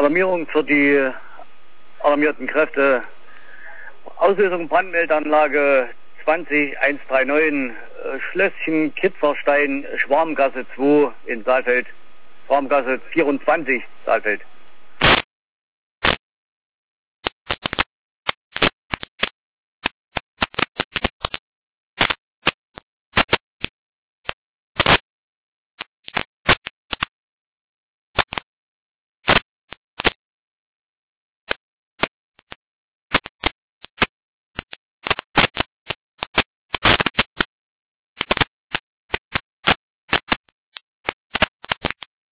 Alarmierung für die alarmierten Kräfte. Auslösung Brandmeldeanlage 20139, Schlösschen Kitzerstein, Schwarmgasse 2 in Saalfeld. Schwarmgasse 24, Saalfeld.